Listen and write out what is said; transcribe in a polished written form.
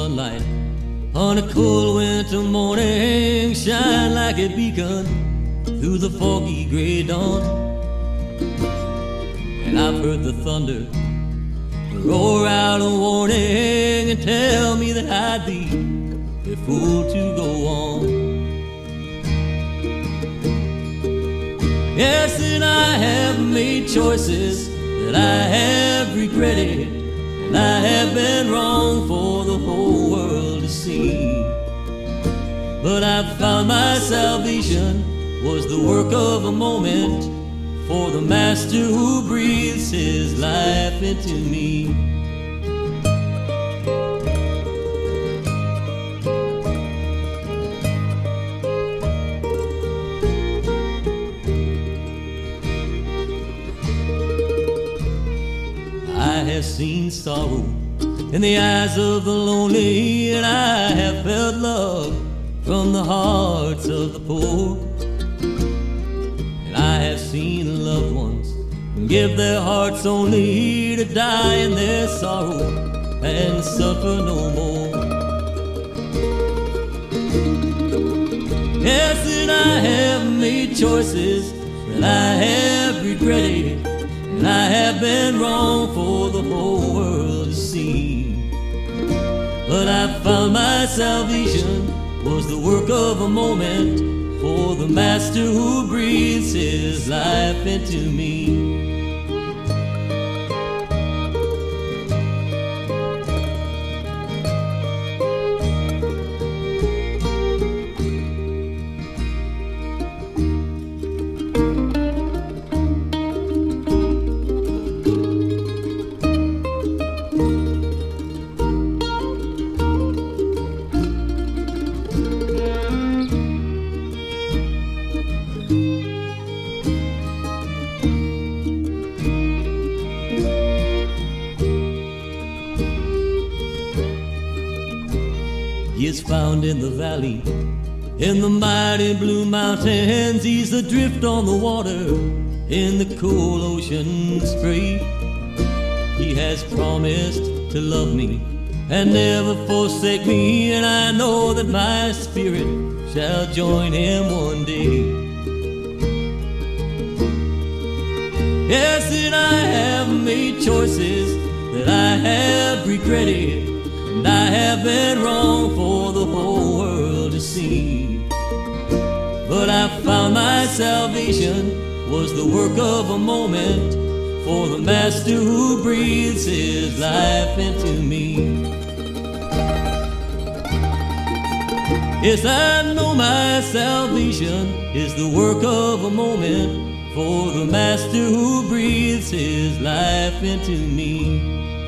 sunlight on a cold winter morning shine like a beacon through the foggy gray dawn. And I've heard the thunder roar out a warning and tell me that I'd be a fool to go on. Yes, and I have made choices that I have regretted, and I have been wrong for the whole world to see. But I found my salvation was the work of a moment for the Master who breathes his life into me. I have seen sorrow in the eyes of the lonely, and I have felt love from the hearts of the poor. And I have seen loved ones give their hearts only to die in their sorrow and suffer no more. Yes, and I have made choices that I have regretted, and I have been wrong for the whole world to see. But I found my salvation was the work of a moment for the Master who breathes his life into me. He is found in the valley, in the mighty blue mountains. He's adrift on the water, in the cool ocean spray. He has promised to love me and never forsake me, and I know that my spirit shall join him one day. Yes, and I have made choices that I have regretted, and I have been wrong for the whole world to see. But I found my salvation was the work of a moment for the Master who breathes his life into me. Yes, I know my salvation is the work of a moment for the Master who breathes his life into me.